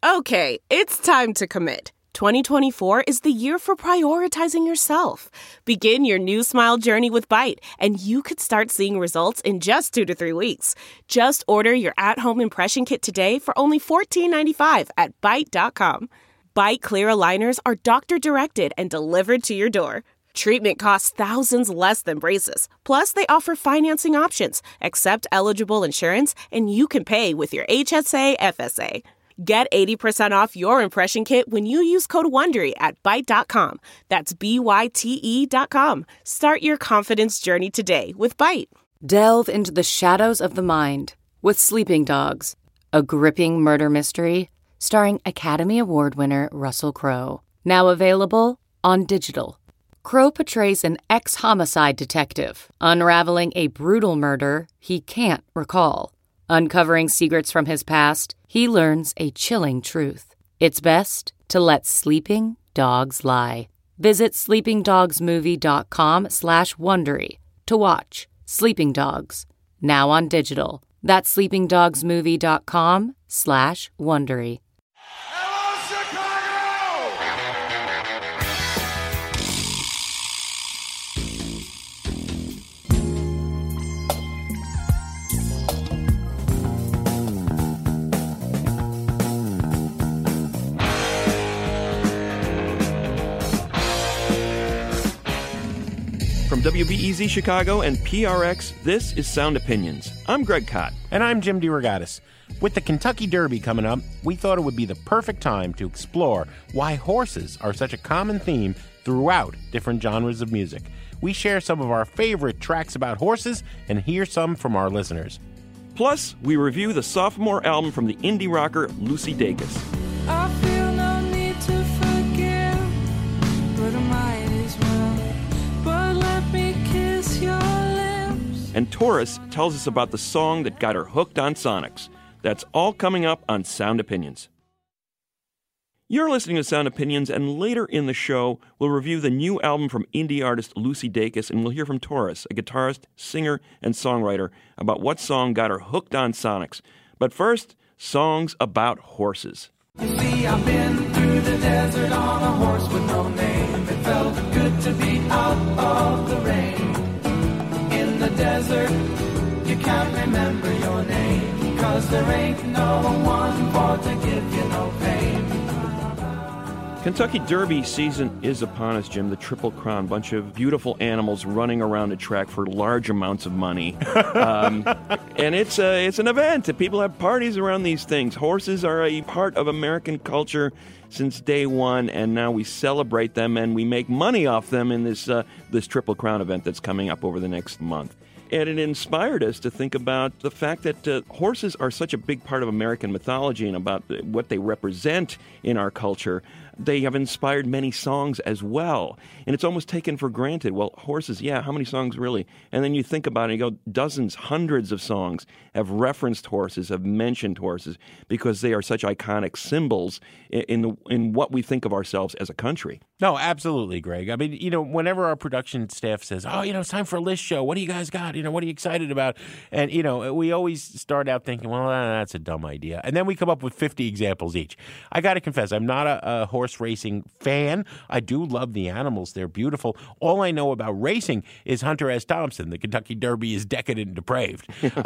Okay, it's time to commit. 2024 is the year for prioritizing yourself. Begin your new smile journey with Byte, and you could start seeing results in just 2 to 3 weeks. Just order your at-home impression kit today for only $14.95 at Byte.com. Byte Clear aligners are doctor-directed and delivered to your door. Treatment costs thousands less than braces. Plus, they offer financing options, accept eligible insurance, and you can pay with your HSA FSA. Get 80% off your impression kit when you use code WONDERY at Byte.com. That's BYTE.com. Start your confidence journey today with Byte. Delve into the shadows of the mind with Sleeping Dogs, a gripping murder mystery starring Academy Award winner Russell Crowe. Now available on digital. Crowe portrays an ex-homicide detective unraveling a brutal murder he can't recall. Uncovering secrets from his past, he learns a chilling truth. It's best to let sleeping dogs lie. Visit sleepingdogsmovie.com/Wondery to watch Sleeping Dogs, now on digital. That's sleepingdogsmovie.com/Wondery. Hello, Chicago! From WBEZ Chicago and PRX, this is Sound Opinions. I'm Greg Kot. And I'm Jim DeRogatis. With the Kentucky Derby coming up, we thought it would be the perfect time to explore why horses are such a common theme throughout different genres of music. We share some of our favorite tracks about horses and hear some from our listeners. Plus, we review the sophomore album from the indie rocker Lucy Dacus. I feel no need to forgive, but I might as well. But let me kiss your lips. And Taurus tells us about the song that got her hooked on Sonics. That's all coming up on Sound Opinions. You're listening to Sound Opinions, and later in the show, we'll review the new album from indie artist Lucy Dacus, and we'll hear from Taurus, a guitarist, singer, and songwriter, about what song got her hooked on Sonics. But first, songs about horses. You see, I've been through the desert on a horse with no name. It felt good to be out of the rain. In the desert, you can't remember your name, 'cause there ain't no one for to give you no pain. Kentucky Derby season is upon us, Jim. The Triple Crown, bunch of beautiful animals running around a track for large amounts of money. And it's an event. People have parties around these things. Horses are a part of American culture since day one, and now we celebrate them and we make money off them in this Triple Crown event that's coming up over the next month. And it inspired us to think about the fact that horses are such a big part of American mythology and about what they represent in our culture. They have inspired many songs as well. And it's almost taken for granted. Well, horses, yeah, how many songs really? And then you think about it and you go, dozens, hundreds of songs have referenced horses, have mentioned horses, because they are such iconic symbols in what we think of ourselves as a country. No, absolutely, Greg. I mean, whenever our production staff says, it's time for a list show, what do you guys got? What are you excited about? And, we always start out thinking, well, that's a dumb idea. And then we come up with 50 examples each. I got to confess, I'm not a horse racing fan. I do love the animals. They're beautiful. All I know about racing is Hunter S. Thompson. The Kentucky Derby is decadent and depraved,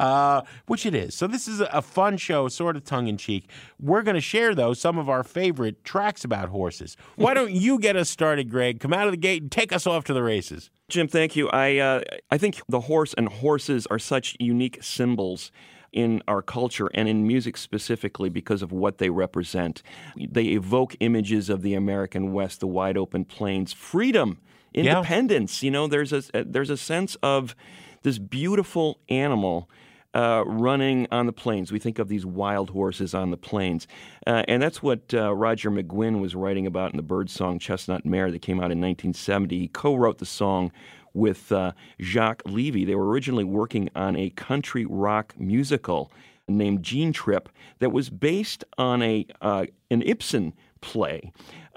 which it is. So this is a fun show, sort of tongue-in-cheek. We're going to share, though, some of our favorite tracks about horses. Why don't you get us started, Greg? Come out of the gate and take us off to the races. Jim, thank you. I think the horse and horses are such unique symbols in our culture and in music specifically because of what they represent. They evoke images of the American West, the wide open plains, freedom, independence. Yeah. There's a sense of this beautiful animal running on the plains. We think of these wild horses on the plains. And that's what Roger McGuinn was writing about in the bird song Chestnut Mare that came out in 1970. He co-wrote the song with Jacques Levy. They were originally working on a country rock musical named Gene Trip that was based on an Ibsen play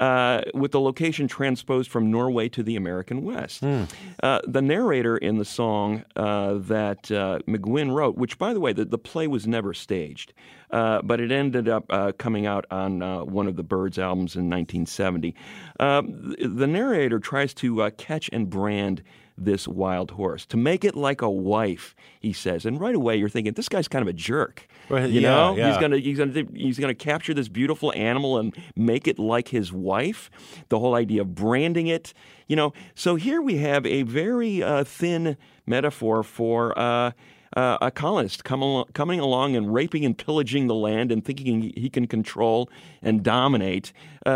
with the location transposed from Norway to the American West. The narrator in the song that McGuinn wrote, which, by the way, the play was never staged. but it ended up coming out on one of the Byrds albums in 1970. The narrator tries to catch and brand this wild horse, to make it like a wife, he says. And right away you're thinking, this guy's kind of a jerk. Right, you know? yeah. He's gonna capture this beautiful animal and make it like his wife. The whole idea of branding it, you know. So here we have a very thin metaphor for a colonist coming along and raping and pillaging the land and thinking he can control and dominate,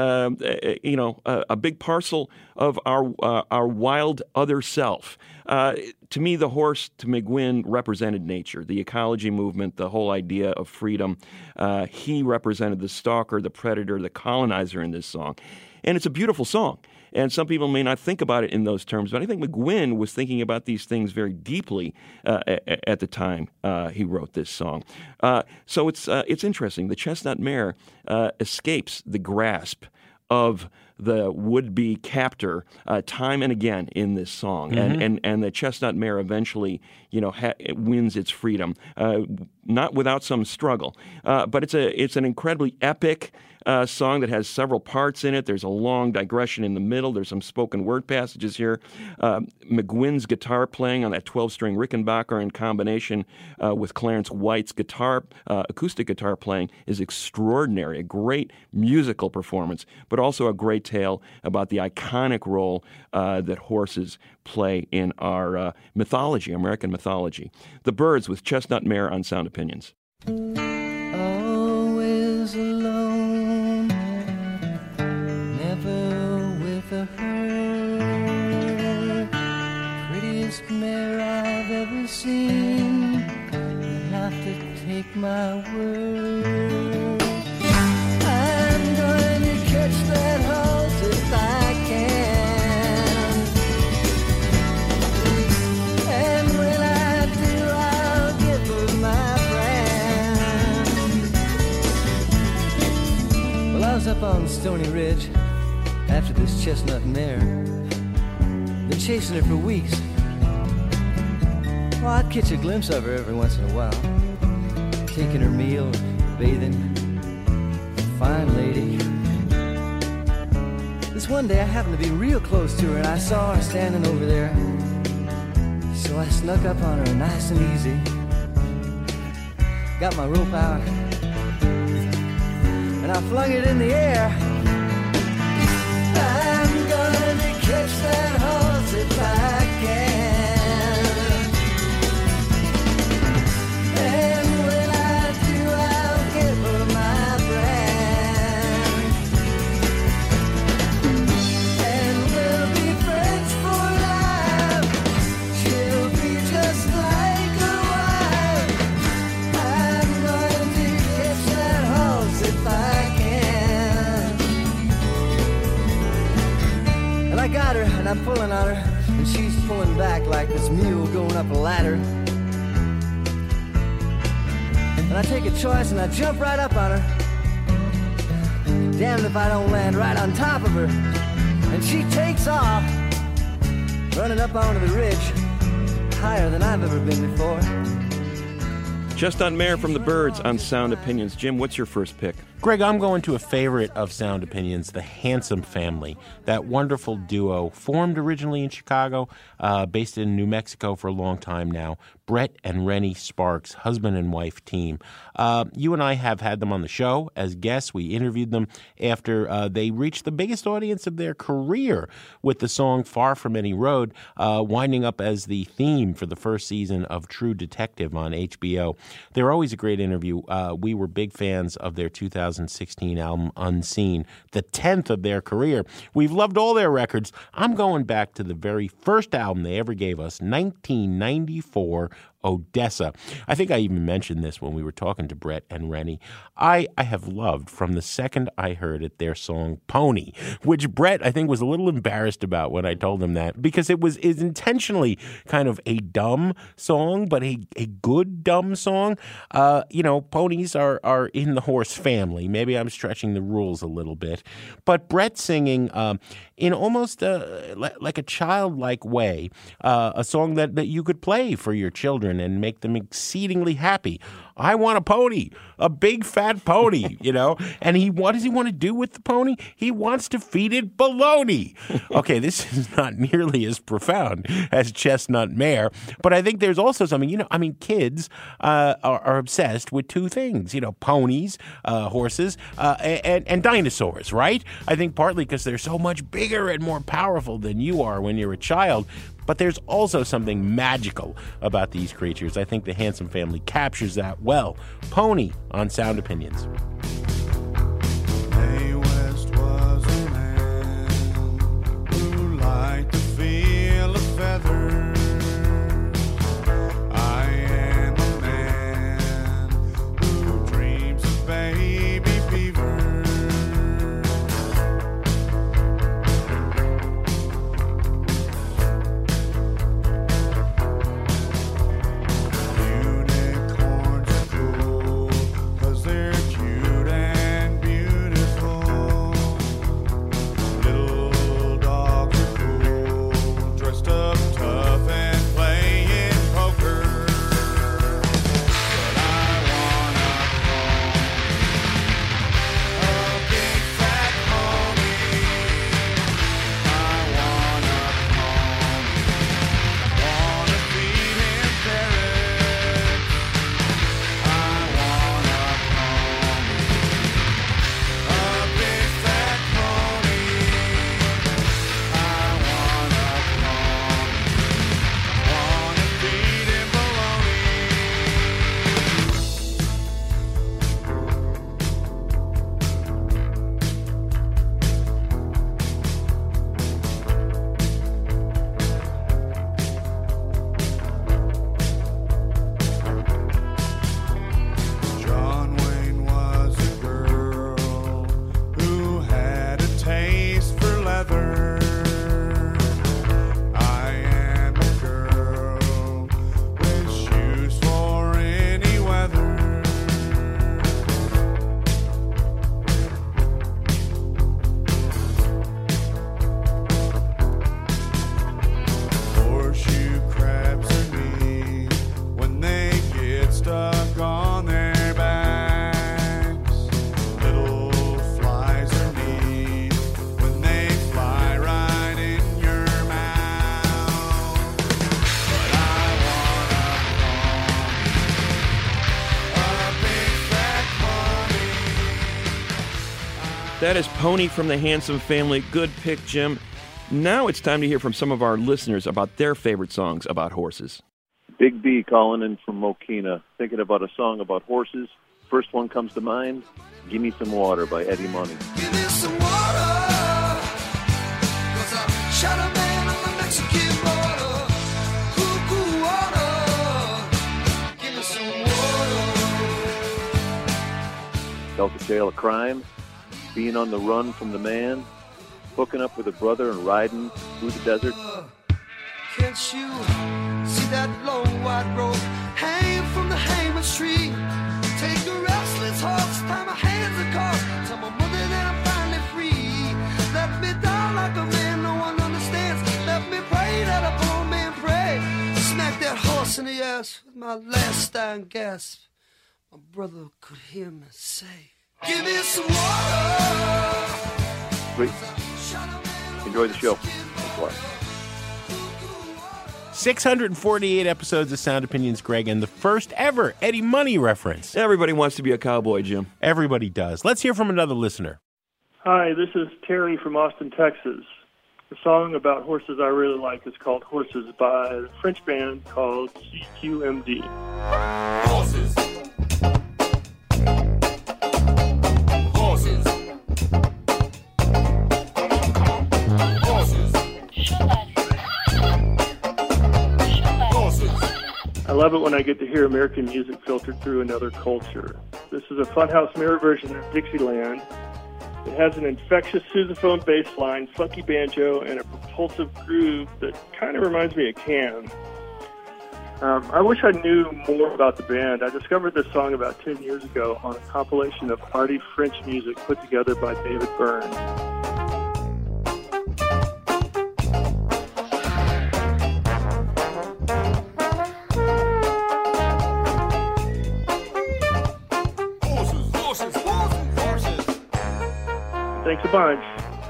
a big parcel of our wild other self. To me, the horse, to McGuinn, represented nature, the ecology movement, the whole idea of freedom. He represented the stalker, the predator, the colonizer in this song. And it's a beautiful song. And some people may not think about it in those terms, but I think McGuinn was thinking about these things very deeply at the time he wrote this song. So it's interesting. The chestnut mare escapes the grasp of the would-be captor time and again in this song, Mm-hmm. and the chestnut mare eventually, it wins its freedom, not without some struggle. But it's an incredibly epic song that has several parts in it. There's a long digression in the middle. There's some spoken word passages here. McGuinn's guitar playing on that 12-string Rickenbacker in combination with Clarence White's acoustic guitar playing is extraordinary. A great musical performance, but also a great tale about the iconic role that horses play in our mythology, American mythology. The Byrds with Chestnut Mare on Sound Opinions. Always alone, never with a herd. Prettiest mare I've ever seen, you have to take my word. I'm going to catch that horse if I can, and when I do, I'll give her my brand. Well, I was up on Stony Ridge after this chestnut mare. Been chasing her for weeks. Well, I'd catch a glimpse of her every once in a while, taking her meal, bathing. Fine lady. This one day I happened to be real close to her and I saw her standing over there. So I snuck up on her nice and easy. Got my rope out and I flung it in the air. I'm gonna catch that horse if I can. And when I do, I'll give her my brand. And we'll be friends for life. She'll be just like a wife. I'm going to catch that horse if I can. And I got her, and I'm pulling on her, and she's pulling back like this mule going up a ladder. And I take a choice and I jump right up on her. Damned if I don't land right on top of her. And she takes off, running up onto the ridge, higher than I've ever been before. Chestnut Mare from the Byrds on Sound Opinions. Jim, what's your first pick? Greg, I'm going to a favorite of Sound Opinions, the Handsome Family, that wonderful duo formed originally in Chicago, based in New Mexico for a long time now. Brett and Rennie Sparks, husband and wife team. You and I have had them on the show as guests. We interviewed them after they reached the biggest audience of their career with the song Far From Any Road, winding up as the theme for the first season of True Detective on HBO. They're always a great interview. We were big fans of their 2016 album Unseen, the 10th of their career. We've loved all their records. I'm going back to the very first album they ever gave us, 1994, Odessa. I think I even mentioned this when we were talking to Brett and Rennie. I have loved from the second I heard it their song Pony, which Brett I think was a little embarrassed about when I told him that, because it's intentionally kind of a dumb song, but a good dumb song. Ponies are in the horse family. Maybe I'm stretching the rules a little bit. But Brett singing in almost like a childlike way, a song that you could play for your children and make them exceedingly happy. I want a pony, a big fat pony, And what does he want to do with the pony? He wants to feed it bologna. Okay, this is not nearly as profound as Chestnut Mare, but I think there's also something, kids are obsessed with two things, ponies, horses, and dinosaurs, right? I think partly because they're so much bigger and more powerful than you are when you're a child. But there's also something magical about these creatures. I think the Handsome Family captures that well. Pony on Sound Opinions. Mae West was a man who liked to feel a feather. I am a man who dreams of baby fever. Unicorns are cool 'cause they're cute and beautiful. Little dogs are cool, dressed up tough and playing poker. But I want a big fat pony. I want a pony. Wanna feed him carrots. I want a pony. A big fat pony. I want a pony. Wanna feed him bologna. John Wayne was a girl who had a taste for leather. I am a girl with shoes for any weather. Horseshoe crabs are neat when they get stuck on their backs. Little flies are neat when they fly right in your mouth. But I want a big fat pony. That is Pony from the Handsome Family. Good pick, Jim. Now it's time to hear from some of our listeners about their favorite songs about horses. Big B calling in from Mokina, thinking about a song about horses. First one comes to mind, Give Me Some Water by Eddie Money. Give me some water, 'cause I shot a man on the Mexican border. Cuckoo water, give me some water. Tells the tale of crime, being on the run from the man, hooking up with a brother and riding through the desert. Can't you see that long white rope hanging from the hangman's tree? Take a restless horse, tie my hands a car, tell my mother that I'm finally free. Let me down like a man no one understands. Let me pray that a poor man pray. Smack that horse in the ass with my last dying gasp. My brother could hear me say, give me some water. Great. Enjoy the show. Thanks a lot. 648 episodes of Sound Opinions, Greg, and the first ever Eddie Money reference. Everybody wants to be a cowboy, Jim. Everybody does. Let's hear from another listener. Hi, this is Terry from Austin, Texas. The song about horses I really like is called Horses by a French band called CQMD. Horses. Horses. Horses. Horses. I love it when I get to hear American music filtered through another culture. This is a Funhouse Mirror version of Dixieland. It has an infectious sousaphone bass line, funky banjo, and a propulsive groove that kind of reminds me of Can. I wish I knew more about the band. I discovered this song about 10 years ago on a compilation of arty French music put together by David Byrne. Thanks a bunch.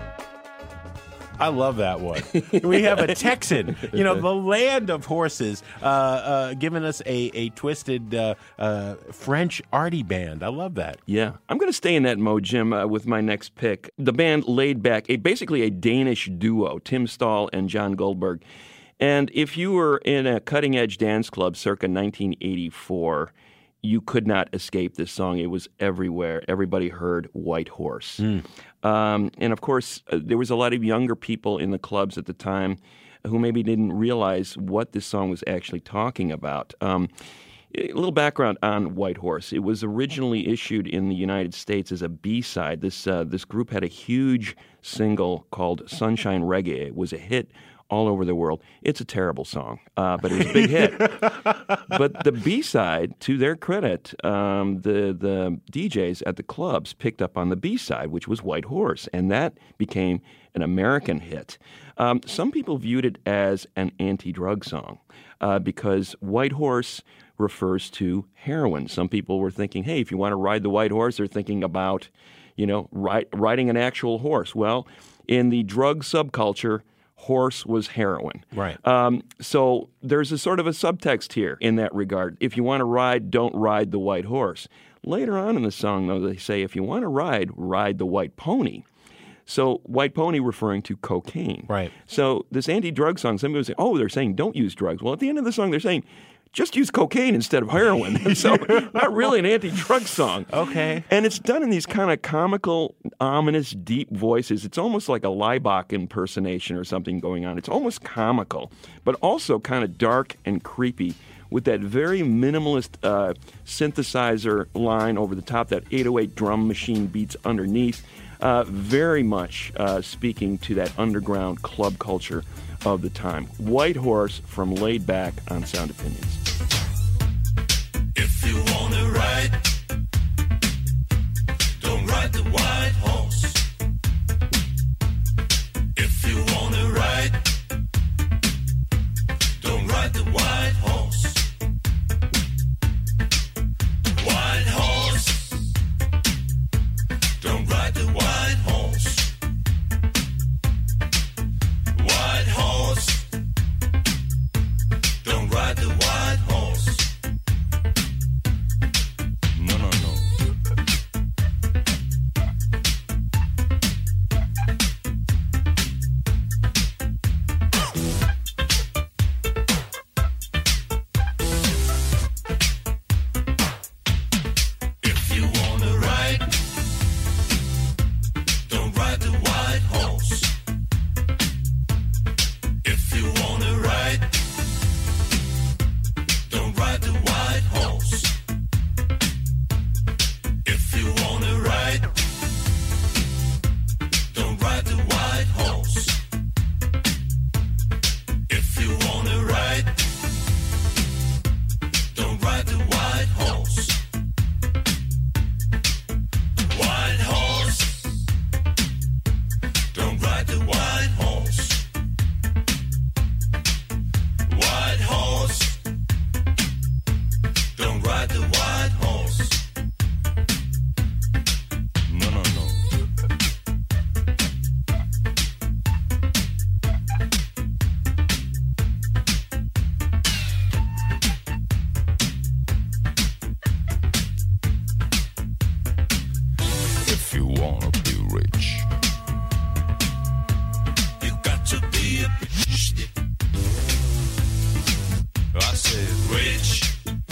I love that one. We have a Texan, the land of horses, giving us a twisted French arty band. I love that. Yeah. I'm going to stay in that mode, Jim, with my next pick. The band Laid Back, basically a Danish duo, Tim Stahl and John Goldberg. And if you were in a cutting-edge dance club circa 1984, you could not escape this song. It was everywhere. Everybody heard White Horse. And, of course, there was a lot of younger people in the clubs at the time who maybe didn't realize what this song was actually talking about. A little background on White Horse. It was originally issued in the United States as a B-side. This group had a huge single called Sunshine Reggae. It was a hit all over the world. It's a terrible song, but it was a big hit. But the B-side, to their credit, the DJs at the clubs picked up on the B-side, which was White Horse, and that became an American hit. Some people viewed it as an anti-drug song because White Horse refers to heroin. Some people were thinking, hey, if you want to ride the white horse, they're thinking about, riding an actual horse. Well, in the drug subculture, horse was heroin. Right. So there's a sort of a subtext here in that regard. If you want to ride, don't ride the white horse. Later on in the song, though, they say, if you want to ride the white pony. So white pony referring to cocaine. Right. So this anti-drug song, some people say, they're saying don't use drugs. Well, at the end of the song, they're saying, just use cocaine instead of heroin. So not really an anti-drug song. Okay. And it's done in these kind of comical, ominous, deep voices. It's almost like a Leibach impersonation or something going on. It's almost comical, but also kind of dark and creepy with that very minimalist synthesizer line over the top, that 808 drum machine beats underneath, very much speaking to that underground club culture of the time. White Horse from Laid Back on Sound Opinions. If you wanna ride, don't ride the white horse. If you wanna ride, don't ride the white horse. White horse, don't ride the white horse. White horse, don't ride the white horse. No, no, no. If you wanna ride, don't ride the white horse. If you wanna ride, don't ride the white horse. If you wanna ride, don't ride the white horse. If you wanna ride, don't ride the white horse. White horse, don't ride the white horse. White horse, don't ride the white horse. No, no, no. If you wanna be rich, you got to be a bitch. I said rich.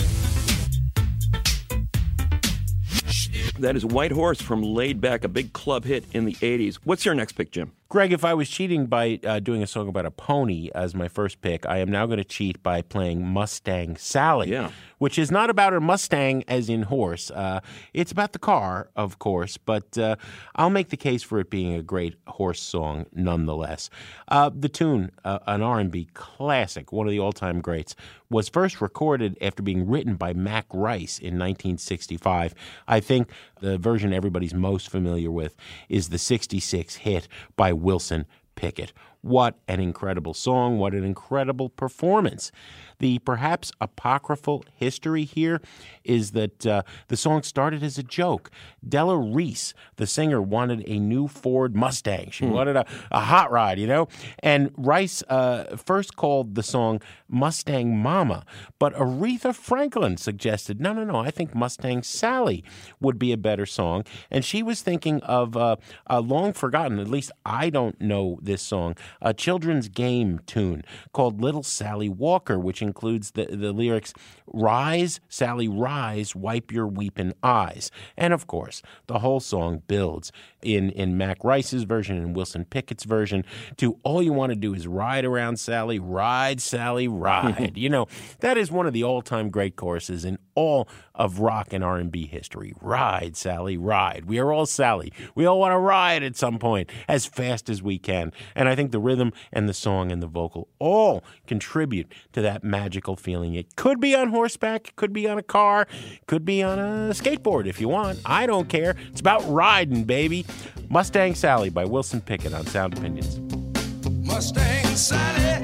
That is White Horse from Laid Back, a big club hit in the 80s. What's your next pick, Jim? Greg, if I was cheating by doing a song about a pony as my first pick, I am now going to cheat by playing Mustang Sally, which is not about a Mustang as in horse. It's about the car, of course, but I'll make the case for it being a great horse song nonetheless. The tune, an R&B classic, one of the all-time greats, was first recorded after being written by Mac Rice in 1965. I think the version everybody's most familiar with is the 66 hit by Wilson Pickett. What an incredible song. What an incredible performance. The perhaps apocryphal history here is that the song started as a joke. Della Reese, the singer, wanted a new Ford Mustang. She wanted a hot rod, you know? And Rice first called the song Mustang Mama, but Aretha Franklin suggested, no, I think Mustang Sally would be a better song. And she was thinking of a long forgotten, at least I don't know this song, a children's game tune called Little Sally Walker, which includes the lyrics, "Rise, Sally, rise, wipe your weepin' eyes." And of course, the whole song builds in Mac Rice's version and Wilson Pickett's version to "All you want to do is ride around, Sally, ride, Sally, ride." You know, that is one of the all-time great choruses in all of rock and R&B history. Ride, Sally, ride. We are all Sally. We all want to ride at some point as fast as we can. And I think the rhythm and the song and the vocal all contribute to that magical feeling. It could be on horseback, could be on a car, could be on a skateboard if you want. I don't care. It's about riding, baby. Mustang Sally by Wilson Pickett on Sound Opinions. Mustang Sally.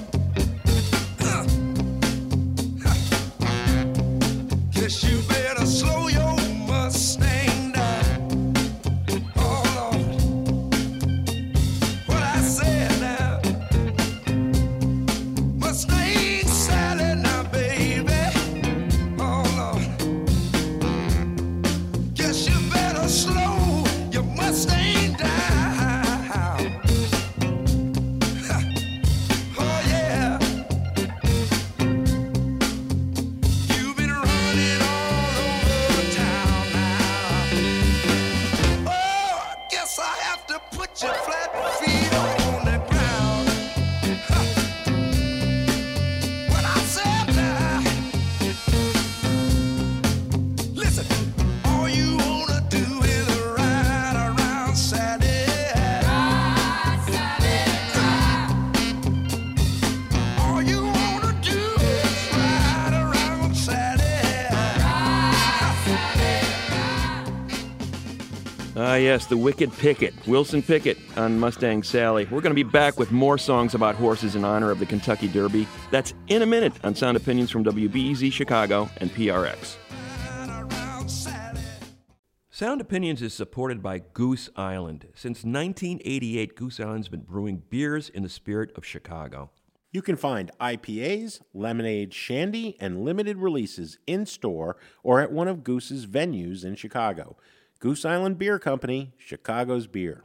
Guess you better slow your Mustang down. Oh, Lord. What I said now. Mustang Sally now, baby. Oh, Lord. Guess you better slow your Mustang down. Oh, yeah. You've been running all over town now. Oh, I guess I have to put your flat feet on the ground. What I said now. Listen, all you wanna do is ride around Sally. All you wanna do is ride around Sally. Yes, the Wicked Pickett, Wilson Pickett on Mustang Sally. We're going to be back with more songs about horses in honor of the Kentucky Derby. That's in a minute on Sound Opinions from WBEZ Chicago and PRX. Sound Opinions is supported by Goose Island. Since 1988, Goose Island's been brewing beers in the spirit of Chicago. You can find IPAs, lemonade, shandy, and limited releases in-store or at one of Goose's venues in Chicago. Goose Island Beer Company, Chicago's beer.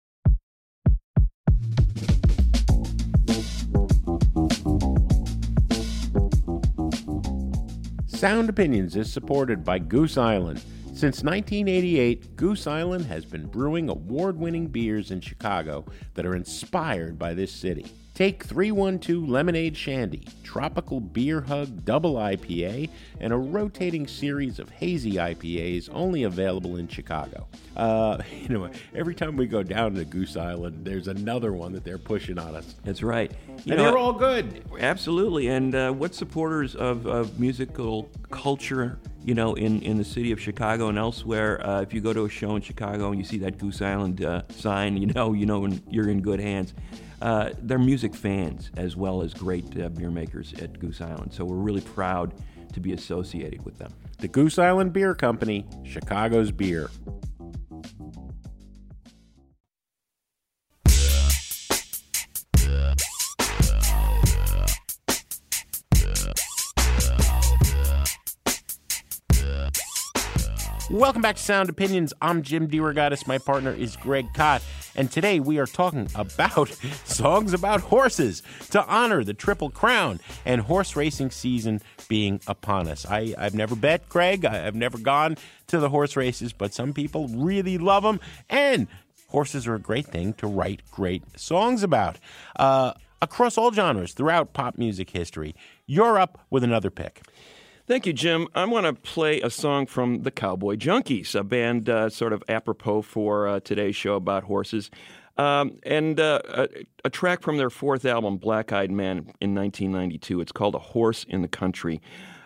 Sound Opinions is supported by Goose Island. Since 1988, Goose Island has been brewing award-winning beers in Chicago that are inspired by this city. Take 312 Lemonade Shandy, Tropical Beer Hug Double IPA, and a rotating series of hazy IPAs only available in Chicago. Every time we go down to Goose Island, there's another one that they're pushing on us. That's right. And they're all good. Absolutely. And what supporters of musical culture, in the city of Chicago and elsewhere, if you go to a show in Chicago and you see that Goose Island sign, you know you're in good hands. They're music fans as well as great beer makers at Goose Island. So we're really proud to be associated with them. The Goose Island Beer Company, Chicago's beer. Welcome back to Sound Opinions. I'm Jim DeRogatis. My partner is Greg Kot. And today we are talking about songs about horses to honor the Triple Crown and horse racing season being upon us. I've never bet, Greg. I've never gone to the horse races, but some people really love them. And horses are a great thing to write great songs about. Across all genres throughout pop music history, you're up with another pick. Thank you, Jim. I want to play a song from the Cowboy Junkies, a band sort of apropos for today's show about horses, and a track from their fourth album, Black Eyed Man, in 1992. It's called A Horse in the Country.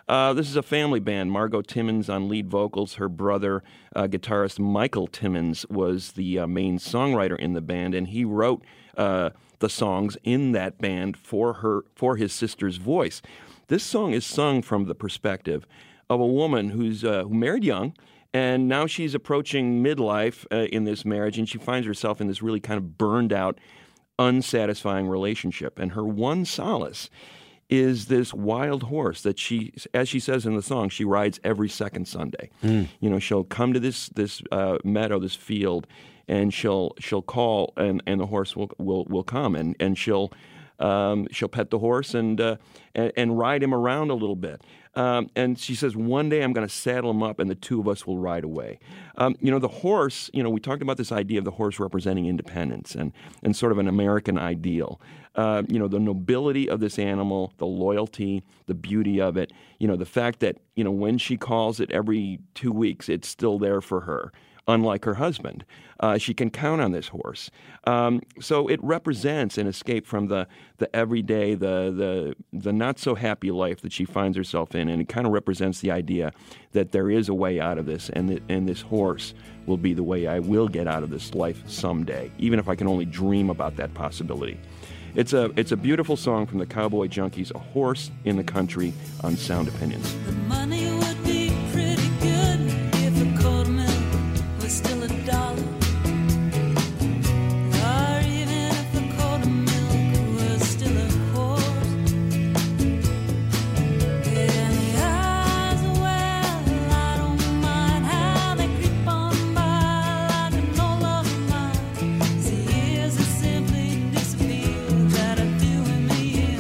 This is a family band. Margot Timmons on lead vocals. Her brother, guitarist Michael Timmons, was the main songwriter in the band, and he wrote the songs in that band for his sister's voice. This song is sung from the perspective of a woman who married young, and now she's approaching midlife in this marriage, and she finds herself in this really kind of burned out, unsatisfying relationship. And her one solace is this wild horse that she, as she says in the song, she rides every second Sunday. You know, she'll come to this meadow, this field, and she'll call, and the horse will come, and she'll pet the horse and ride him around a little bit. And she says, one day I'm going to saddle him up and the two of us will ride away. You know, the horse, you know, we talked about this idea of the horse representing independence and sort of an American ideal. You know, the nobility of this animal, the loyalty, the beauty of it, you know, the fact that, you know, when she calls it every 2 weeks, it's still there for her. Unlike her husband, she can count on this horse. So it represents an escape from the everyday, the not so happy life that she finds herself in, and it kind of represents the idea that there is a way out of this, and this horse will be the way I will get out of this life someday, even if I can only dream about that possibility. It's a beautiful song from the Cowboy Junkies, A Horse in the Country, on Sound Opinions. The money would be pretty good if a quarter mil was still $1. Or even if a quarter milk was still a horse. And the eyes, well, I don't mind how they creep on by like an old love of mine. The years that simply disappear that are doing me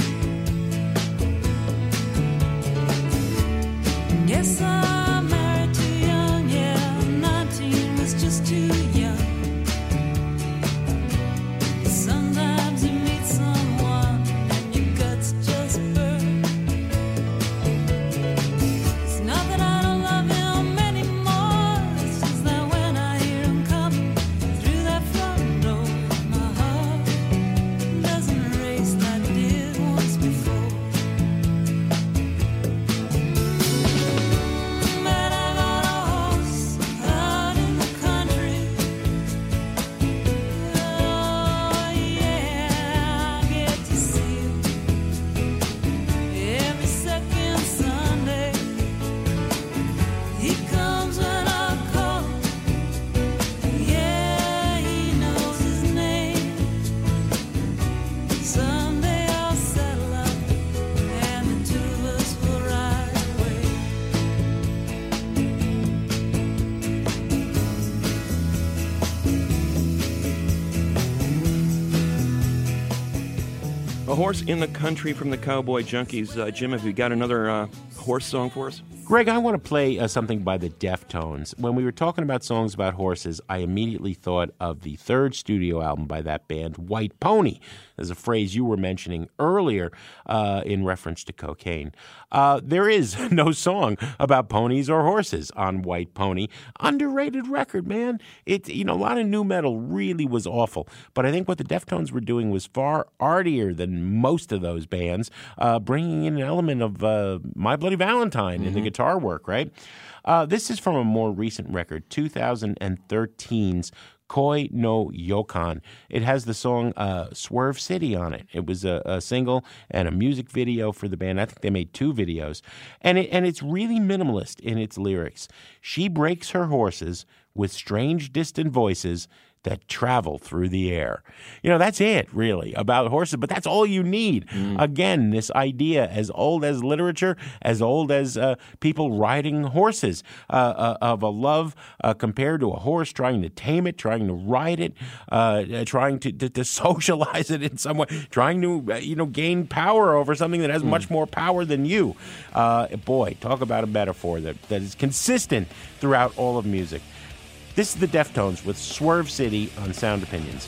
in. Guess I'm married too young, yeah, 19 was just too young. Sometimes you meet someone and your guts just burn. It's not that I don't love him anymore, it's just that when I hear him coming through that front door, my heart doesn't race like it did once before. But I got a horse out in the country. Oh yeah, I get to see him every second Sunday. He comes when I call. Yeah, he knows his name. Someday I'll settle up and the two of us will ride away. A Horse in the Country from the Cowboy Junkies. Jim, have you got another horse song for us? Greg, I want to play something by the Deftones. When we were talking about songs about horses, I immediately thought of the third studio album by that band, White Pony. There's a phrase you were mentioning earlier in reference to cocaine. There is no song about ponies or horses on White Pony. Underrated record, man. A lot of nu metal really was awful. But I think what the Deftones were doing was far artier than most of those bands, bringing in an element of My Bloody Valentine in the guitar work, right? This is from a more recent record, 2013's Koi no Yokan. It has the song Swerve City on it. It was a single and a music video for the band. I think they made 2 videos. And it's really minimalist in its lyrics. She breaks her horses with strange distant voices that travel through the air. That's it, really, about horses, but that's all you need. Again, this idea, as old as literature, as old as people riding horses, of a love compared to a horse, trying to tame it, trying to ride it, trying to socialize it in some way, trying to, gain power over something that has much more power than you. Boy, talk about a metaphor that is consistent throughout all of music. This is the Deftones with Swerve City on Sound Opinions.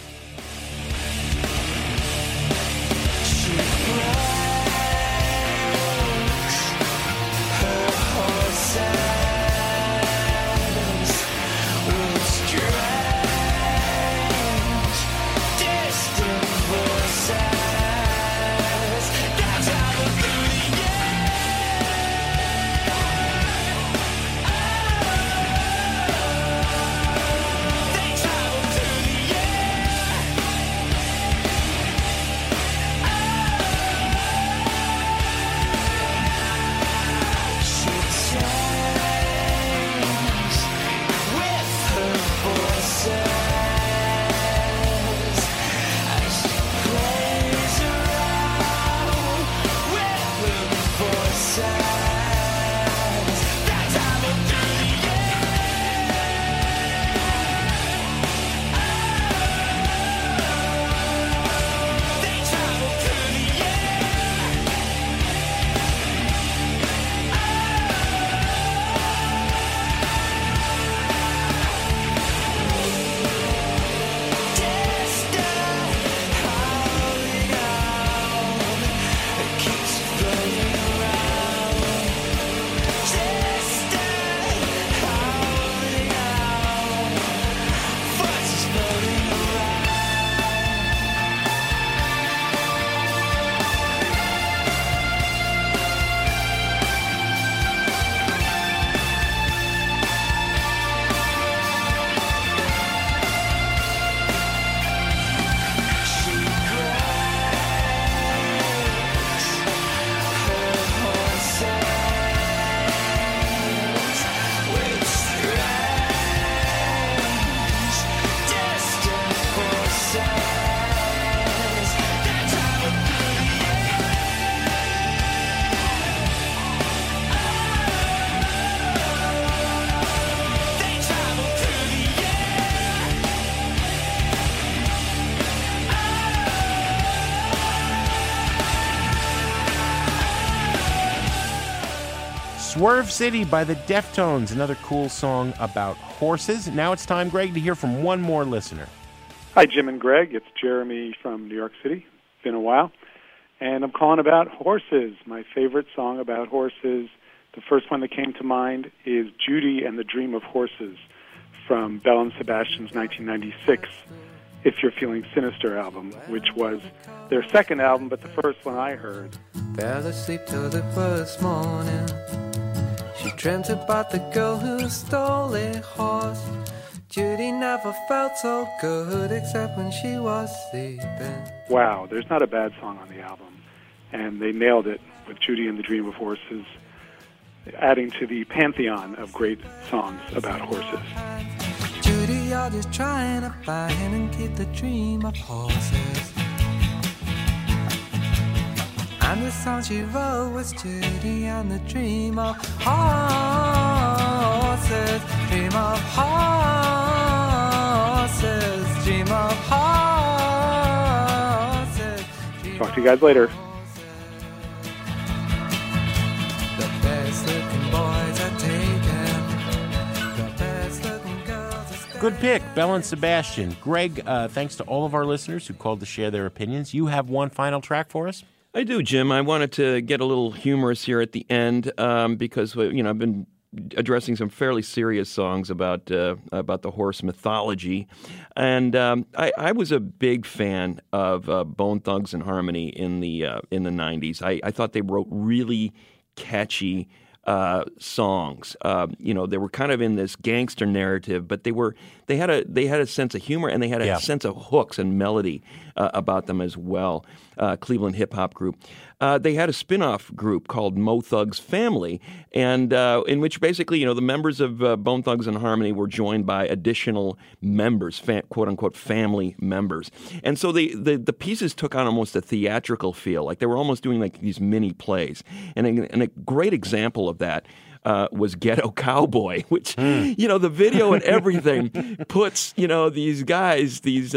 Swerve City by the Deftones, another cool song about horses. Now it's time, Greg, to hear from one more listener. Hi, Jim and Greg. It's Jeremy from New York City. It's been a while. And I'm calling about horses. My favorite song about horses, the first one that came to mind is Judy and the Dream of Horses from Belle and Sebastian's 1996 If You're Feeling Sinister album, which was their second album, but the first one I heard. Fell asleep till the first morning. She dreamt about the girl who stole a horse. Judy never felt so good except when she was sleeping. Wow, there's not a bad song on the album. And they nailed it with Judy and the Dream of Horses, adding to the pantheon of great songs about horses. Judy, you're just trying to find and keep the dream of horses. And the song she wrote was Judy and the Dream of Horses. Dream of horses. Dream of horses. Talk to you guys later. The best looking boys are taken. The best looking girls are staying. Good pick, Belle and Sebastian. Greg, thanks to all of our listeners who called to share their opinions. You have one final track for us? I do, Jim. I wanted to get a little humorous here at the end because I've been addressing some fairly serious songs about the horse mythology, and I was a big fan of Bone Thugs and Harmony in the 90s. I thought they wrote really catchy songs. They were kind of in this gangster narrative, but they had a sense of humor, and they had a sense of hooks and melody about them as well. Cleveland hip hop group. They had a spin-off group called Mo Thugs Family, and in which basically, the members of Bone Thugs and Harmony were joined by additional members, quote-unquote family members. And so the pieces took on almost a theatrical feel, like they were almost doing like these mini plays. And a great example of that was Ghetto Cowboy, which, the video and everything puts, these guys, these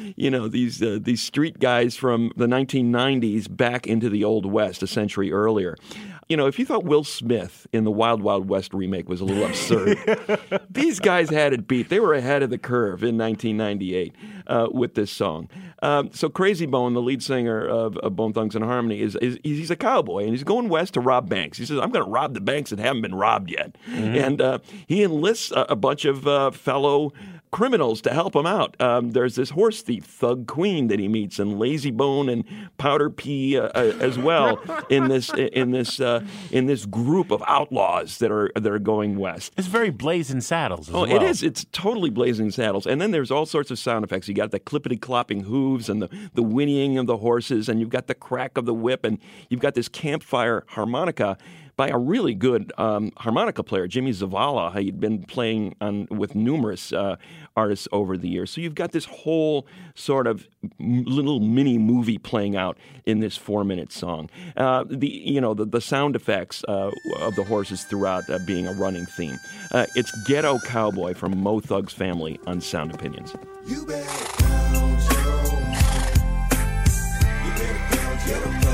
street guys from the 1990s back into the Old West a century earlier. If you thought Will Smith in the Wild Wild West remake was a little absurd, these guys had it beat. They were ahead of the curve in 1998 with this song. So Crazy Bone, the lead singer of Bone Thugs and Harmony, he's a cowboy, and he's going west to rob banks. He says, I'm going to rob the banks that haven't been robbed yet. Mm-hmm. And he enlists a bunch of fellow criminals to help him out. There's this horse thief, Thug Queen, that he meets, and Lazy Bone and Powder P as well in this group of outlaws that are going west. It's very Blazing Saddles as well. It is. It's totally Blazing Saddles. And then there's all sorts of sound effects. You got the clippity-clopping hooves and the whinnying of the horses, and you've got the crack of the whip, and you've got this campfire harmonica by a really good harmonica player, Jimmy Zavala. He'd been playing with numerous artists over the years. So you've got this whole sort of little mini movie playing out in this 4-minute song. The sound effects of the horses throughout being a running theme. It's Ghetto Cowboy from Mo Thugs Family on Sound Opinions. You better count your money. You better count your money.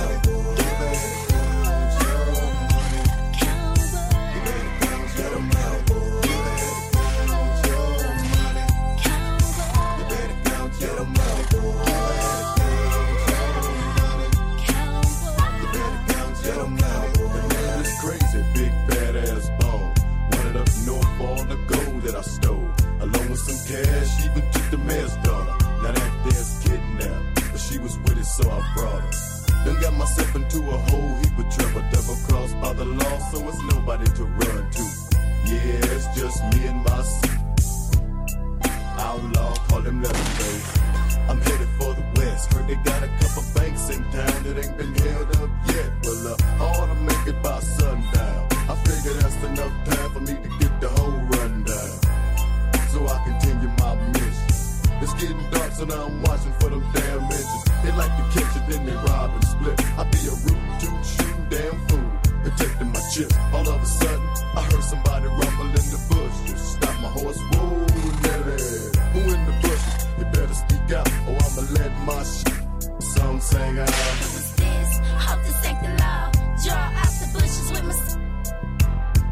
Cash, even took the mayor's daughter. Now that there's kidnapped, but she was with it, so I brought her. Done got myself into a whole heap of trouble, double crossed by the law, so it's nobody to run to. Yeah, it's just me and my seat. Outlaw, call them Leatherface. I'm headed for the west. Heard they got a couple banks in town that ain't been held up yet. Well, I ought to make it by sundown. I figure that's enough time for me to get the whole rundown, so I continue my mission. It's getting dark, so now I'm watching for them damn engines. They like to catch it, then they rob and split. I be a root-toot shooting damn fool, protecting my chips. All of a sudden, I heard somebody rumble in the bushes. Stop my horse, whoa, Nelly. Who in the bushes? You better speak out, or I'ma let my shit. Song sang out. What's this? Hope this ain't the law. Draw out the bushes with my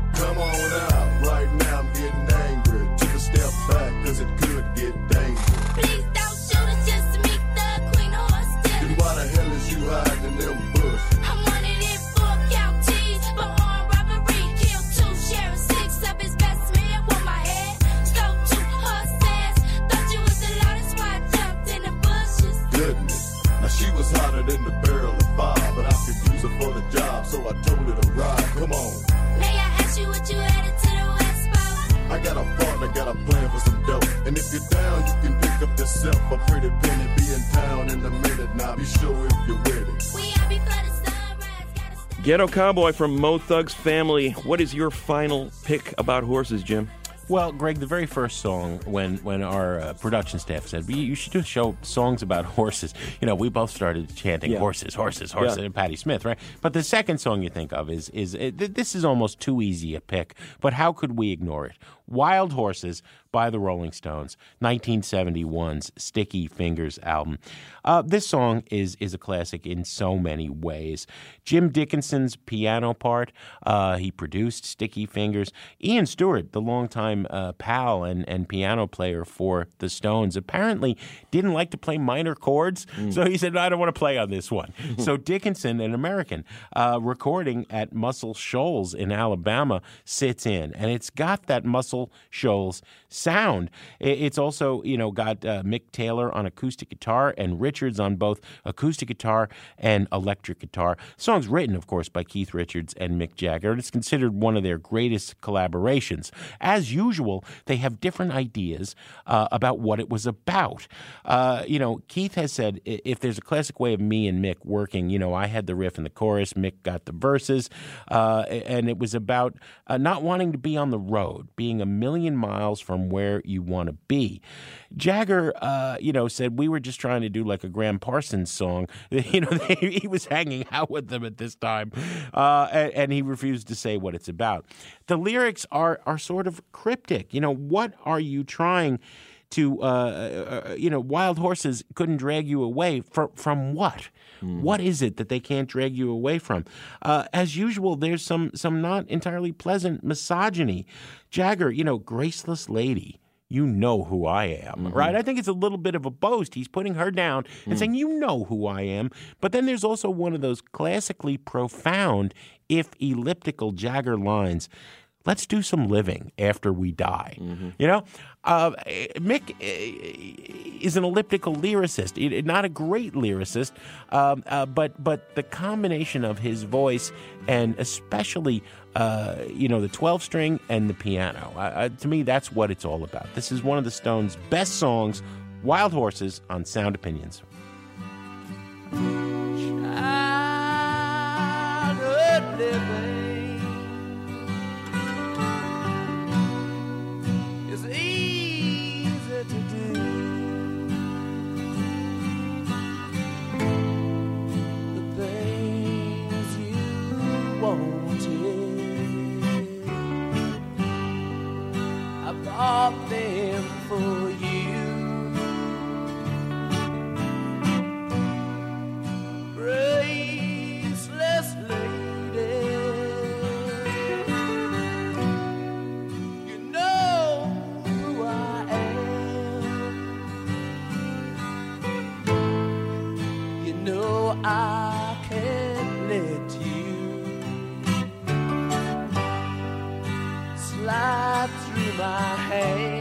She was hotter than the barrel of fire, but I could use her for the job, so I told her to ride. Come on. May I ask you what you headed to the West for? I got a partner, got a plan for some dope. And if you're down, you can pick up yourself a pretty penny. Be in town in a minute now. Be sure if you're ready. We all be flooded sunrise, gotta stay. Ghetto Cowboy from Mo Thug's Family. What is your final pick about horses, Jim? Well, Greg, the very first song when our production staff said, you should do show songs about horses, we both started chanting horses, horses, horses, and Patti Smith, right? But the second song you think of is this is almost too easy a pick, but how could we ignore it? Wild Horses by the Rolling Stones, 1971's Sticky Fingers album. This song is a classic in so many ways. Jim Dickinson's piano part, he produced Sticky Fingers. Ian Stewart, the longtime pal and piano player for the Stones, apparently didn't like to play minor chords, so he said, I don't want to play on this one. So Dickinson, an American, recording at Muscle Shoals in Alabama, sits in, and it's got that Muscle Shoals sound. It's also, got Mick Taylor on acoustic guitar and Richards on both acoustic guitar and electric guitar. The song's written, of course, by Keith Richards and Mick Jagger, and it's considered one of their greatest collaborations. As usual, they have different ideas about what it was about. Keith has said, if there's a classic way of me and Mick working, I had the riff and the chorus, Mick got the verses, and it was about not wanting to be on the road, being a million miles from where you want to be. Jagger, said we were just trying to do like a Graham Parsons song. He was hanging out with them at this time, and he refused to say what it's about. The lyrics are sort of cryptic. What are you trying to, Wild Horses couldn't drag you away from what? What is it that they can't drag you away from? As usual, there's some not entirely pleasant misogyny. Jagger, graceless lady, you know who I am, right? I think it's a little bit of a boast. He's putting her down and saying, you know who I am. But then there's also one of those classically profound, if elliptical Jagger lines. Let's do some living after we die. Mick is an elliptical lyricist, not a great lyricist, but the combination of his voice and especially the 12-string and the piano, to me, that's what it's all about. This is one of the Stones' best songs, Wild Horses, on Sound Opinions. Childhood living is easy to do. The things you wanted, I bought them for you. Graceless lady, you know who I am. You know I can't let you slide through my hands.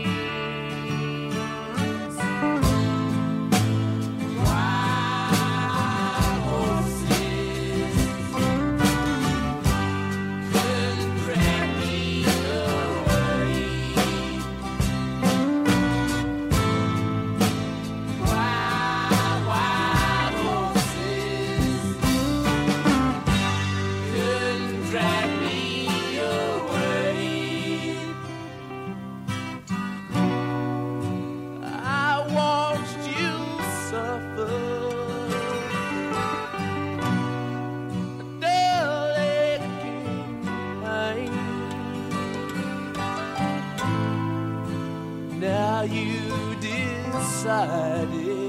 Now you decided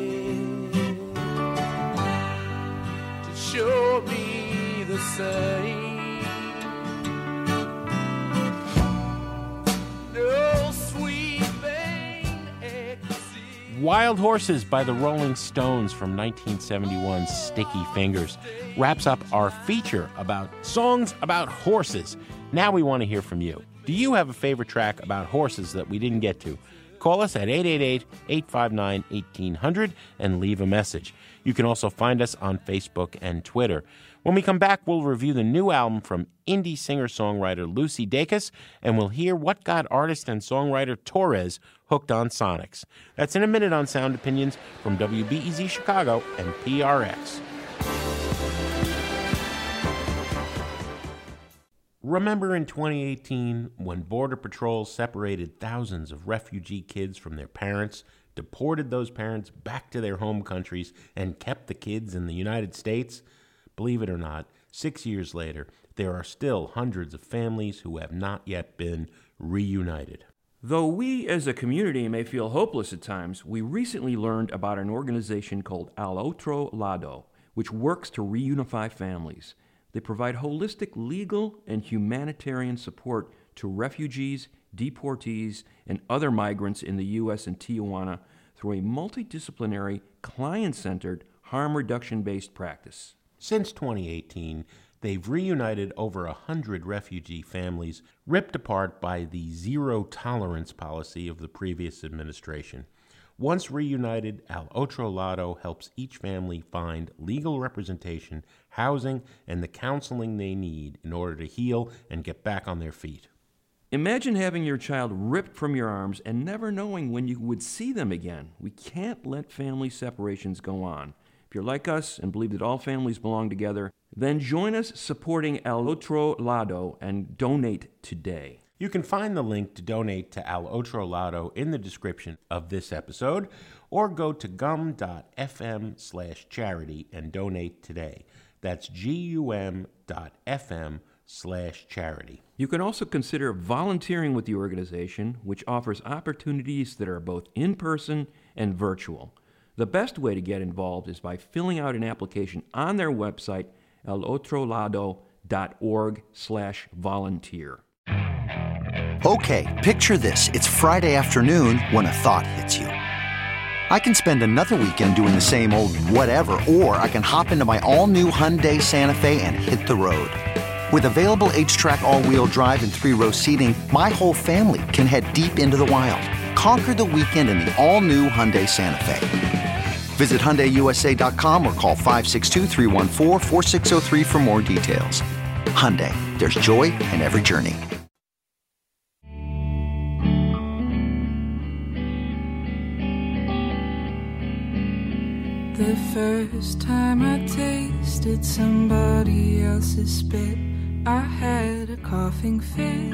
to show me the same. No sweet thing exists. Wild Horses by the Rolling Stones from 1971's Sticky Fingers wraps up our feature about songs about horses. Now we want to hear from you. Do you have a favorite track about horses that we didn't get to? Call us at 888-859-1800 and leave a message. You can also find us on Facebook and Twitter. When we come back, we'll review the new album from indie singer-songwriter Lucy Dacus, and we'll hear what got artist and songwriter Torres hooked on Sonics. That's in a minute on Sound Opinions from WBEZ Chicago and PRX. Remember in 2018 when Border Patrol separated thousands of refugee kids from their parents, deported those parents back to their home countries, and kept the kids in the United States? Believe it or not, 6 years later, there are still hundreds of families who have not yet been reunited. Though we as a community may feel hopeless at times, we recently learned about an organization called Al Otro Lado, which works to reunify families. They provide holistic legal and humanitarian support to refugees, deportees, and other migrants in the U.S. and Tijuana through a multidisciplinary, client-centered, harm reduction-based practice. Since 2018, they've reunited over 100 refugee families ripped apart by the zero-tolerance policy of the previous administration. Once reunited, Al Otro Lado helps each family find legal representation, housing, and the counseling they need in order to heal and get back on their feet. Imagine having your child ripped from your arms and never knowing when you would see them again. We can't let family separations go on. If you're like us and believe that all families belong together, then join us supporting Al Otro Lado and donate today. You can find the link to donate to Al Otro Lado in the description of this episode, or go to gum.fm/charity and donate today. That's gum.fm/charity. You can also consider volunteering with the organization, which offers opportunities that are both in-person and virtual. The best way to get involved is by filling out an application on their website, alotrolado.org/volunteer. Okay, picture this. It's Friday afternoon when a thought hits you. I can spend another weekend doing the same old whatever, or I can hop into my all-new Hyundai Santa Fe and hit the road. With available H-Track all-wheel drive and 3-row seating, my whole family can head deep into the wild. Conquer the weekend in the all-new Hyundai Santa Fe. Visit HyundaiUSA.com or call 562-314-4603 for more details. Hyundai, there's joy in every journey. The first time I tasted somebody else's spit, I had a coughing fit.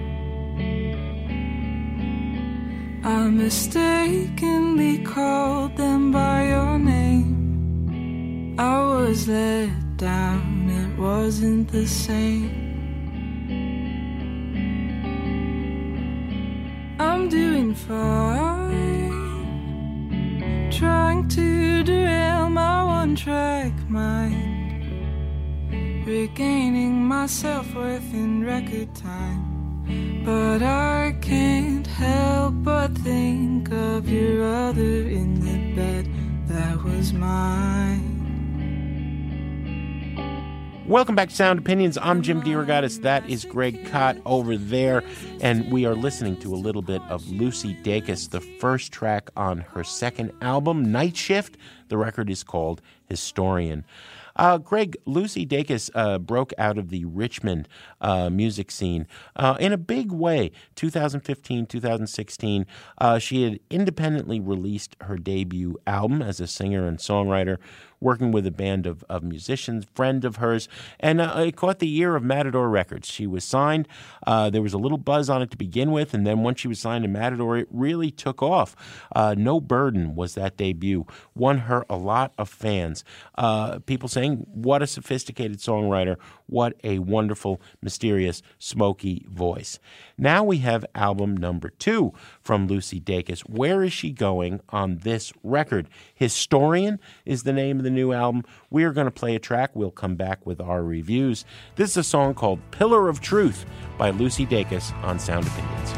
I mistakenly called them by your name. I was let down, it wasn't the same. I'm doing fine, trying to derail my one-track mind, regaining my self-worth in record time. But I can't help but think of your other in the bed that was mine. Welcome back to Sound Opinions. I'm Jim DeRogatis. That is Greg Kot over there. And we are listening to a little bit of Lucy Dacus, the first track on her second album, Night Shift. The record is called Historian. Greg, Lucy Dacus broke out of the Richmond music scene in a big way. 2015, 2016, she had independently released her debut album as a singer and songwriter, working with a band of musicians, friend of hers, and it caught the ear of Matador Records. She was signed. There was a little buzz on it to begin with, and then once she was signed to Matador, it really took off. No Burden was that debut. Won her a lot of fans. People saying, what a sophisticated songwriter, what a wonderful, mysterious, smoky voice. Now we have album number 2 from Lucy Dacus. Where is she going on this record? Historian is the name of the new album. We are going to play a track. We'll come back with our reviews. This is a song called Pillar of Truth by Lucy Dacus on Sound Opinions.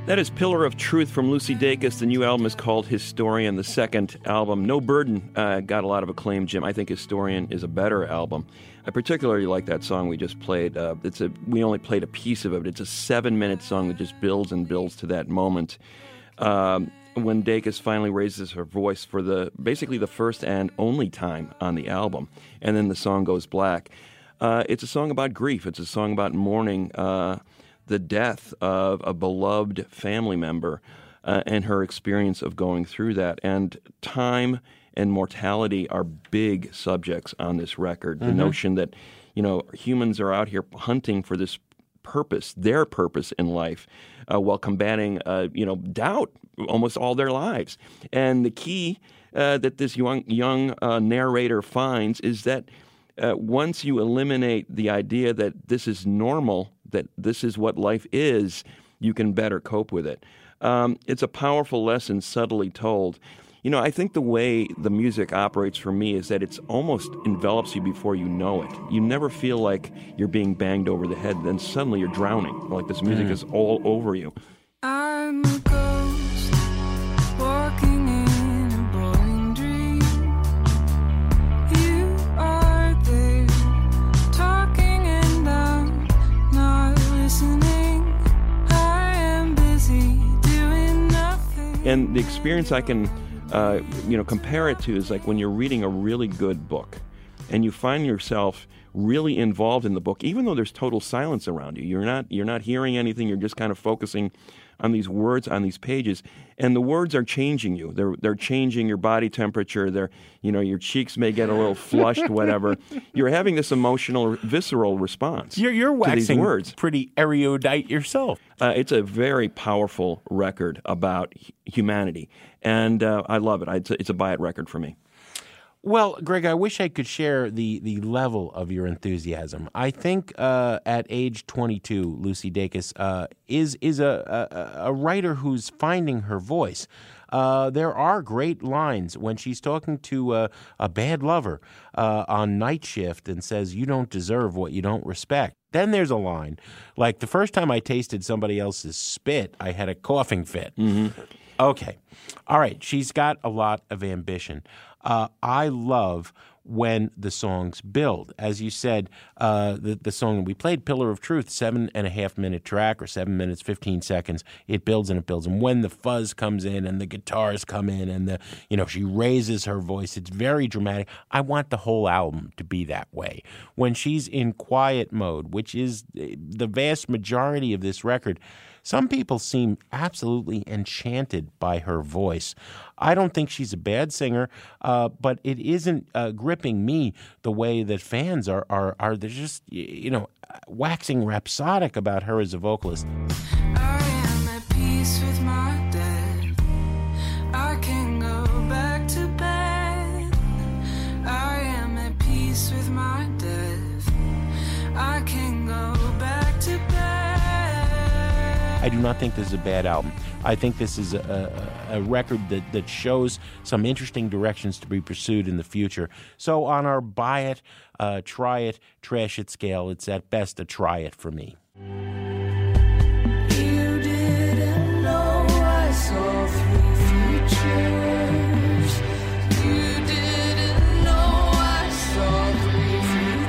That is Pillar of Truth from Lucy Dacus. The new album is called Historian, the second album. No Burden got a lot of acclaim, Jim. I think Historian is a better album. I particularly like that song we just played. We only played a piece of it. It's a 7-minute song that just builds and builds to that moment. When Dacus finally raises her voice for basically the first and only time on the album, and then the song goes black. It's a song about grief. It's a song about mourning the death of a beloved family member and her experience of going through that. And time and mortality are big subjects on this record. The notion that, humans are out here hunting for this purpose, their purpose in life, while combating, doubt almost all their lives. And the key that this young narrator finds is that once you eliminate the idea that this is normal, that this is what life is, you can better cope with it. It's a powerful lesson subtly told. I think the way the music operates for me is that it's almost envelops you before you know it. You never feel like you're being banged over the head, then suddenly you're drowning, like this music is all over you. I'm a ghost walking in a boring dream. You are there talking and I'm not listening. I am busy doing nothing. And the experience I can compare it to is like when you're reading a really good book and you find yourself really involved in the book, even though there's total silence around you. You're not hearing anything. You're just kind of focusing on these words on these pages, and the words are changing you. They're changing your body temperature. Your cheeks may get a little flushed, whatever. You're having this emotional, visceral response. You're to these waxing words. pretty erudite yourself. It's a very powerful record about humanity, and I love it. It's a buy it record for me. Well, Greg, I wish I could share the level of your enthusiasm. I think at age 22, Lucy Dacus is a writer who's finding her voice. There are great lines when she's talking to a bad lover on night shift and says, "You don't deserve what you don't respect." Then there's a line like, "The first time I tasted somebody else's spit, I had a coughing fit." Mm-hmm. Okay. All right. She's got a lot of ambition. I love when the songs build. As you said, the song that we played, Pillar of Truth, 7.5-minute track or 7 minutes, 15 seconds. It builds and it builds. And when the fuzz comes in and the guitars come in and she raises her voice, it's very dramatic. I want the whole album to be that way. When she's in quiet mode, which is the vast majority of this record, some people seem absolutely enchanted by her voice. I don't think she's a bad singer, but it isn't gripping me the way that fans are. They're just, waxing rhapsodic about her as a vocalist. I am at peace with my dead. I can go back to bed. I am at peace with my death. I can go back to bed. I do not think this is a bad album. I think this is a record that shows some interesting directions to be pursued in the future. So on our buy it, try it, trash it scale, it's at best a try it for me. You didn't know I saw three futures. You didn't know I saw three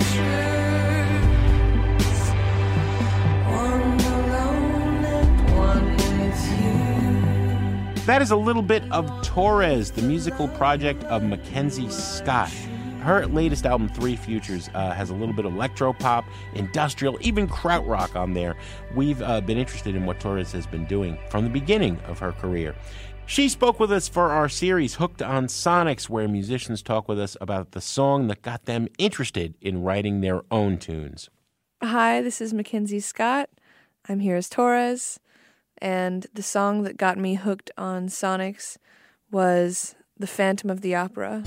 futures. One alone and one with you. That is a little bit of Torres, the musical project of Mackenzie Scott. Her latest album, Three Futures, has a little bit of electro-pop, industrial, even krautrock on there. We've been interested in what Torres has been doing from the beginning of her career. She spoke with us for our series, Hooked on Sonics, where musicians talk with us about the song that got them interested in writing their own tunes. Hi, this is Mackenzie Scott. I'm here as Torres, and the song that got me hooked on Sonics was The Phantom of the Opera.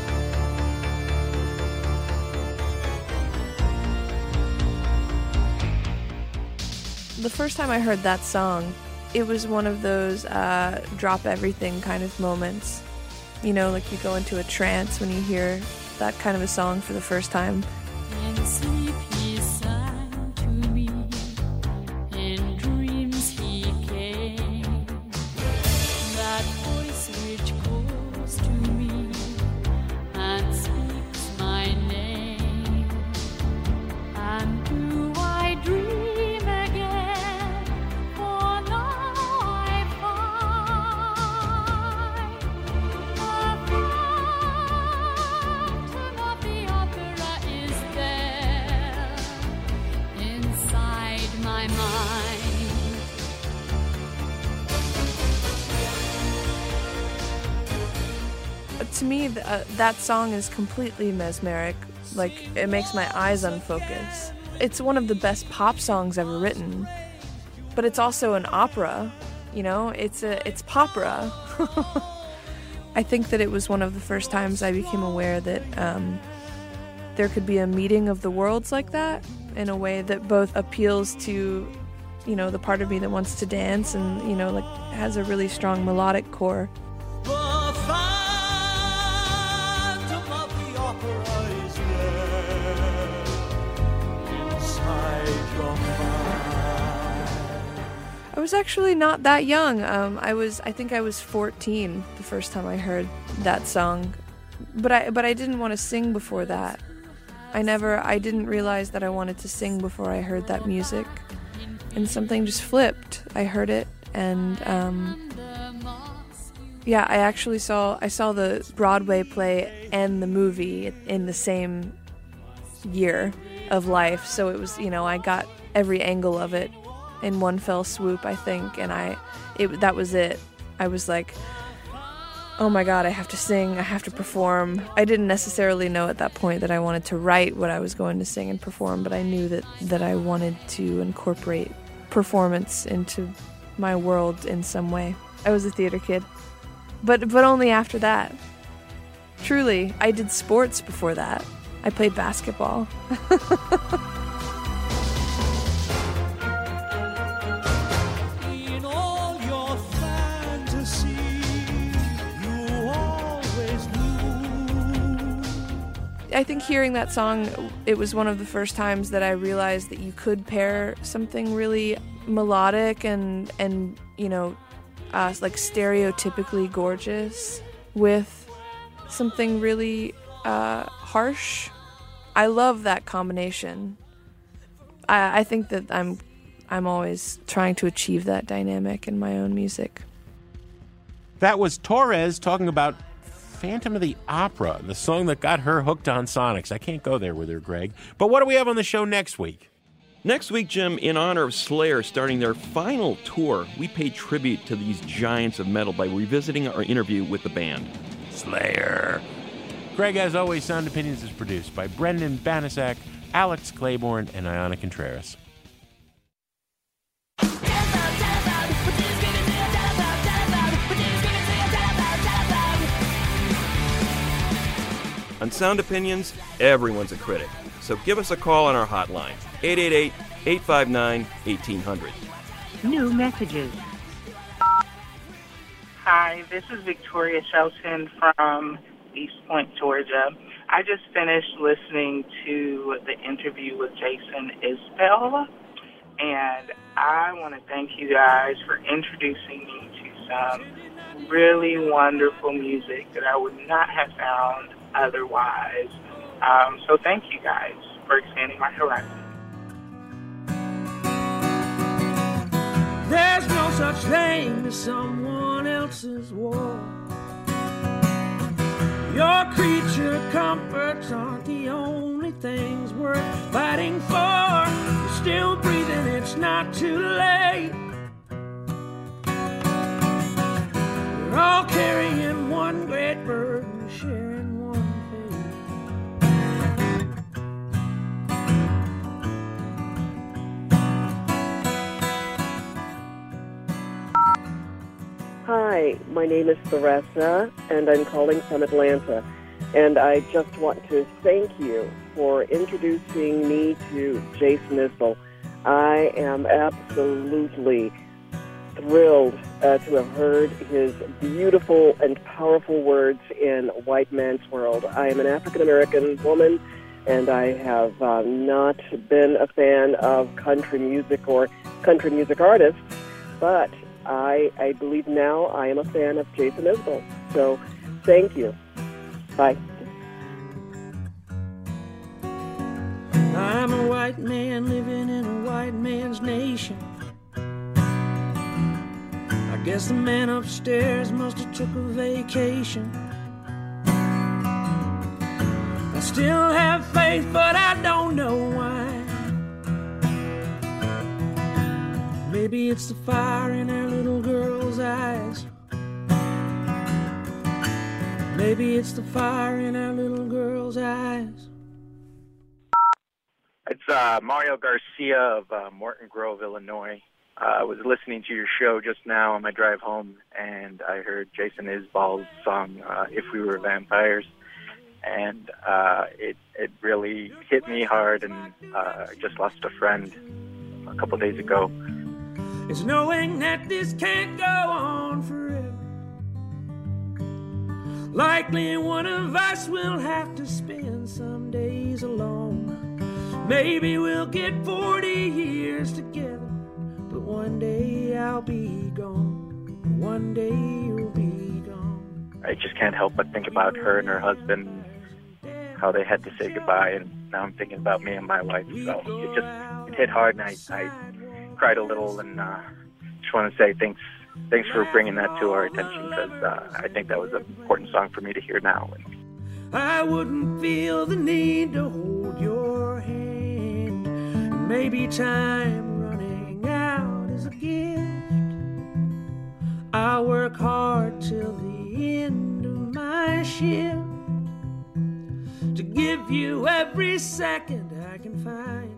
The first time I heard that song, it was one of those drop everything kind of moments. Like you go into a trance when you hear that kind of a song for the first time. And sleep he sang to me, in dreams he came. To me, that song is completely mesmeric. Like, it makes my eyes unfocus. It's one of the best pop songs ever written, but it's also an opera. You know, it's popera. I think that it was one of the first times I became aware that there could be a meeting of the worlds like that in a way that both appeals to, you know, the part of me that wants to dance and, you know, like has a really strong melodic core. The phantom of the opera is there inside your mind. I was actually not that young. I think I was 14 the first time I heard that song, but I didn't want to sing before that. I didn't realize that I wanted to sing before I heard that music, and something just flipped. I heard it, and yeah, I saw the Broadway play and the movie in the same year of life, so it was, you know, I got every angle of it in one fell swoop, I think, and that was it. I was like, oh my God, I have to sing, I have to perform. I didn't necessarily know at that point that I wanted to write what I was going to sing and perform, but I knew that I wanted to incorporate performance into my world in some way. I was a theater kid, but only after that. Truly, I did sports before that. I played basketball. In all your fantasy, you always knew. I think hearing that song, it was one of the first times that I realized that you could pair something really melodic and you know, like stereotypically gorgeous with something really harsh. I love that combination. I think that I'm always trying to achieve that dynamic in my own music. That was Torres talking about Phantom of the Opera, the song that got her hooked on Sonics. I can't go there with her, Greg. But what do we have on the show next week? Next week, Jim, in honor of Slayer starting their final tour, we pay tribute to these giants of metal by revisiting our interview with the band. Slayer. Greg, as always, Sound Opinions is produced by Brendan Banasak, Alex Claiborne, and Ayana Contreras. On Sound Opinions, everyone's a critic. So give us a call on our hotline, 888-859-1800. New messages. Hi, this is Victoria Shelton from East Point, Georgia. I just finished listening to the interview with Jason Isbell, and I want to thank you guys for introducing me to some really wonderful music that I would not have found otherwise. So thank you guys for expanding my horizon. There's no such thing as someone else's war. Your creature comforts aren't the only things worth fighting for. You're still breathing, it's not too late. We're all carrying one great burden, sharing one Hi, my name is Theresa, and I'm calling from Atlanta. And I just want to thank you for introducing me to Jason Isbell. I am absolutely thrilled to have heard his beautiful and powerful words in White Man's World. I am an African-American woman, and I have not been a fan of country music or country music artists, but I believe now I am a fan of Jason Isbell. So thank you. Bye. I'm a white man living in a white man's nation. I guess the man upstairs must have took a vacation. I still have faith, but I don't know why. Maybe it's the fire in our little girl's eyes. Maybe it's the fire in our little girl's eyes. It's Mario Garcia of Morton Grove, Illinois. I was listening to your show just now on my drive home, and I heard Jason Isbell's song, If We Were Vampires, and it really hit me hard, and I just lost a friend a couple days ago. It's knowing that this can't go on forever. Likely one of us will have to spend some days alone. Maybe we'll get 40 years together, but one day I'll be gone. One day you'll be gone. I just can't help but think about her and her husband, how they had to say goodbye, and now I'm thinking about me and my wife. So it hit hard, and I cried a little, and just want to say thanks for bringing that to our attention, because I think that was an important song for me to hear now. I wouldn't feel the need to hold your hand. And maybe time running out is a gift. I'll work hard till the end of my shift to give you every second I can find.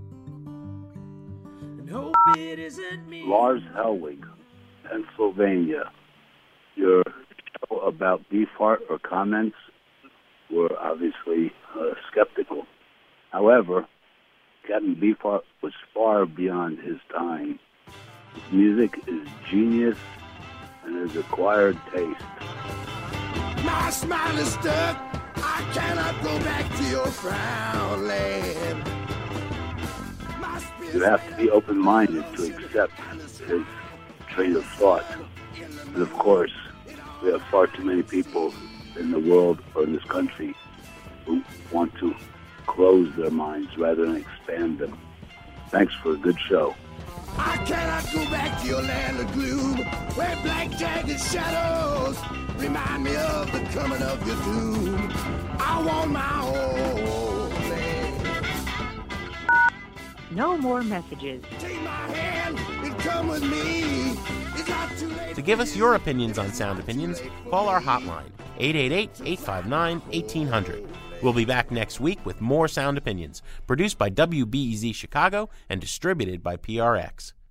And hope it isn't me. Lars Helwig, Pennsylvania. Your show about Beefheart or comments were obviously skeptical. However, Captain Beefheart was far beyond his time. His music is genius and his acquired taste. My smile is stuck. I cannot go back to your frown land. You have to be open-minded to accept his train of thought. And of course, we have far too many people in the world or in this country who want to close their minds rather than expand them. Thanks for a good show. I cannot go back to your land of gloom, where black jagged shadows remind me of the coming of your doom. I want my own land. No more messages. Take my hand and come with me. It's not too late. To give us your opinions on Sound Opinions, call our hotline, 888-859-1800. We'll be back next week with more Sound Opinions, produced by WBEZ Chicago and distributed by PRX.